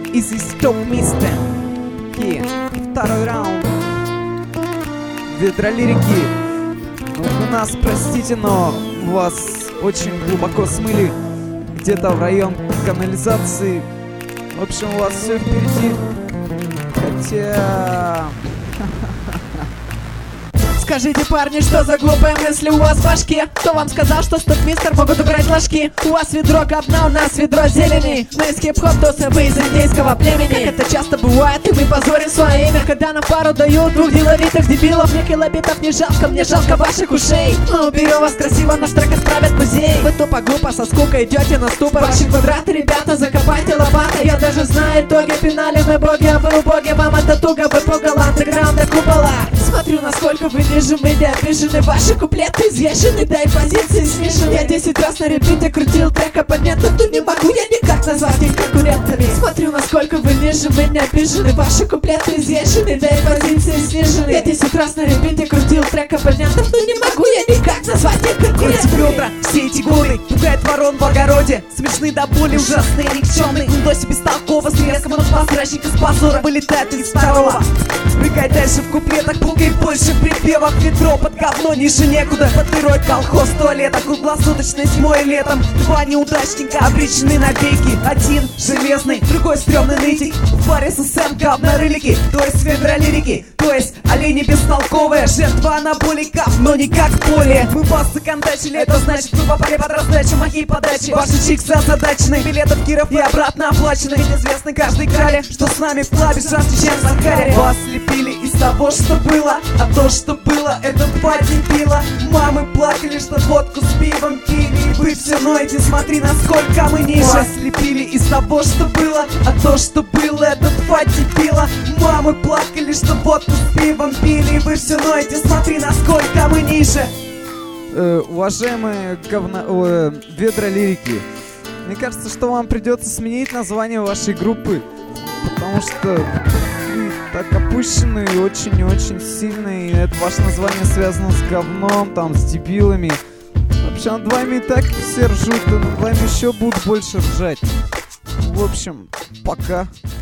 Easy Stop Mister. И второй раунд. Ведролирики. Вы нас простите, но вас очень глубоко смыли. Где-то в район канализации. В общем, у вас все впереди. Хотя... Скажите, парни, что за глупые мысли у вас в башке? Кто вам сказал, что стоп-мистер могут убрать ложки? У вас ведро говна, у нас ведро зелени. Мы из хип-хоп тусы, вы из индейского племени. Как это часто бывает, и мы позорим свое имя, когда нам пару дают двух деловитых дебилов. Мне килобитов не жалко, мне жалко ваших ушей. Мы уберем вас красиво, наш трек отправят в музей. Вы тупо-глупо со скукой идете на ступор. Ваши квадраты, ребята, закопайте лопатой. Я даже знаю итоги, финале мы боги, а вы убоги. Вам это туго, вы пугало андеграунда купола. Смотрю, насколько вы ниже меня обижены. Ваши куплеты изъезжены, да и позиции смешаны. Я 10 раз на репите крутил трек оппонентов, но не могу я никак назвать их конкурентами. Смотрю, насколько вы ниже меня обижены. Ваши куплеты изъезжены, да и позиции снижены. Я 10 раз на репите крутил трек оппонентов, но не могу я никак назвать их конкурентами. Бедра, все эти годы пугает ворон в огороде. Смешные до боли, ужасные, никчемные. Индоси бестолково, с треском от возвращенка с позора вылетает из второго. Прыгай дальше в куплетах, пугай больше припевок. Ведро под говно, ниже некуда. Под дырой колхоз, туалета, круглосуточно зимой и летом. Два неудачника обречены на веки. Один железный, другой стрёмный нытик. В паре с СМ говнорылики, то есть ведролирики, то есть олени бестолковые. Жертва анаболиков, но не как поле. Мы вас законтачили, это значит вы попали под раздачу моей подачи. Ваши чиксы озадачены, билетов Киров и обратно оплачены. Ведь известно каждой крале, что с нами в клабе жарче, чем в Захаре. Вас лепили из того, что было, а то, что было, это два дебила. Мамы плакали, что водку с пивом пили. Вы все ноете, смотри, насколько мы ниже. Вас лепили из того, что было, а то, что было, это два дебила. Мамы плакали, что водку с пивом пили. Вы все ноете, смотри, насколько мы ниже. Уважаемые ведролирики, мне кажется, что вам придется сменить название вашей группы, потому что вы так опущены и очень сильно, и это ваше название связано с говном, там, с дебилами. Вообще над вами и так все ржут, и над вами еще будут больше ржать. В общем, пока.